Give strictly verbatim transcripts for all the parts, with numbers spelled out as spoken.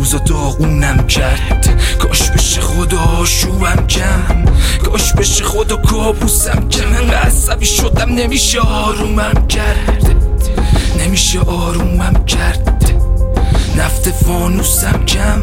روزا داغونم کرد. کاش بشه خدا شوام کم، کاش بشه خدا کابوسم کم. انقدر عصبی شدم نمیشه آرومم کرد، نمیشه آرومم کرد. نفت فانوسم کم،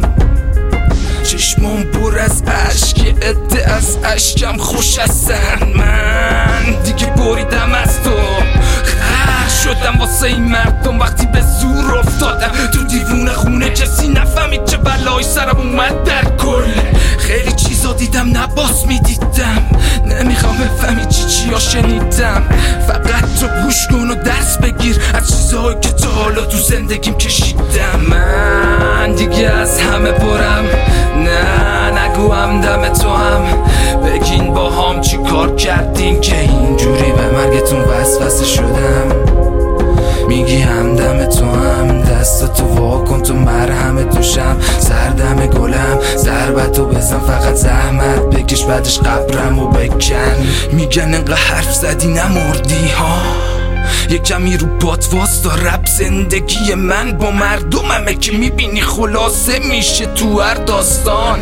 چشمام پر از عشق، عده از عشقم خوش هستن. من دیگه بریدم از تو، خر شدم واسه این مردم وقتی به زور افتادم تو دیوونه خونه. کسی نفهمید چه بلایی سرم اومد در کل. خیلی چیزا دیدم نباس میدیدم، نمیخوام بفهمی چی چیا شنیدم. فقط تو گوش کن و درس بگیر از چیزهایی که تا حالا تو زندگیم کشیدم. من دیگه از همه برم، نه نگو همدم تو هم. بگین با هم چی کار کردین که اینجوری به مرگتون وسوسه شدم. میگی همدم تو هم، دستاتو وا کن تو مرهم دوشم. سردم گلم ضربتو بزن، فقط زحمت بکش بعدش قبرم و بکن. میگن انقدر حرف زدی نمردی ها، یک کمی رو پات واستا. رب زندگی من با مردممه که میبینی خلاصه میشه تو هر داستان.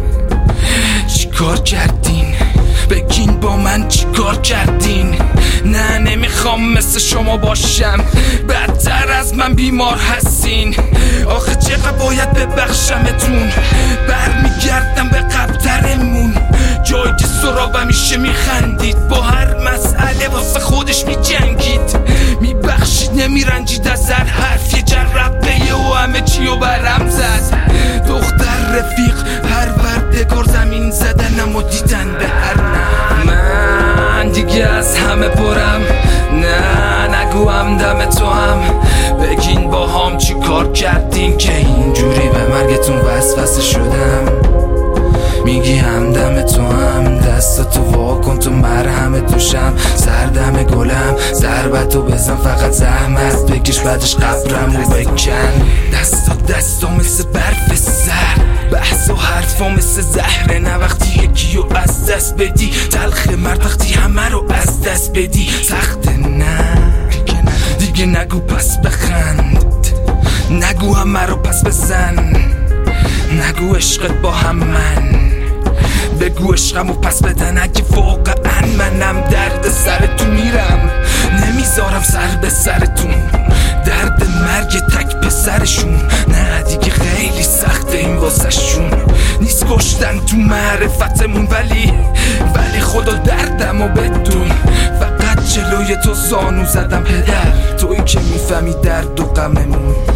چی کار کردین؟ بگین با من چی کار کردین؟ نه نمیخوام مثل شما باشم، بدتر از من بیمار هستین. آخه چقدر باید ببخشمتون، برمیگردم به قبطرمون. جایی که سراب همیشه میخندید، با هر مسئله واسه خودش میجنگید. میبخشید نمیرنجید از هر حرف، یه جرقه و همه چیو برم زد. دختر رفیق هر وردگار زمین زدنم و دیدن به هر نه. من دیگه از همه برم، نه نگو همدم تو هم. بگین با هم چی کار کردین که اینجوری به مرگتون وسوسه شدم. میگی همدم تو هم، دستاتو وا کن تو مرهم دوشم. سردم گلم ضربتو بزن، فقط زحمت بکش بعدش قبرم و بکن. دستا دستا مثل برف سر، بحث و حرفا مثل زهره. نه وقتی یکیو از دست بدی، تلخ مرد وقتی همه رو از دست بدی. سخت نه دیگه نگو پس بخند، نگو همه رو پس بزن. نگو عشقت با هم من، بگو عشقمو پس بدن. اگه واقعا منم درد سرتون میرم، نمیذارم سر به سرتون. درد مرگ تک پسرشون، نه دیگه خیلی سخته این واسه شون. نیست کشتن تو معرفتمون، ولی ولی خدا دردمو بدون. فقط جلوی تو زانو زدم پدر، تویی که میفهمی درد و غممون.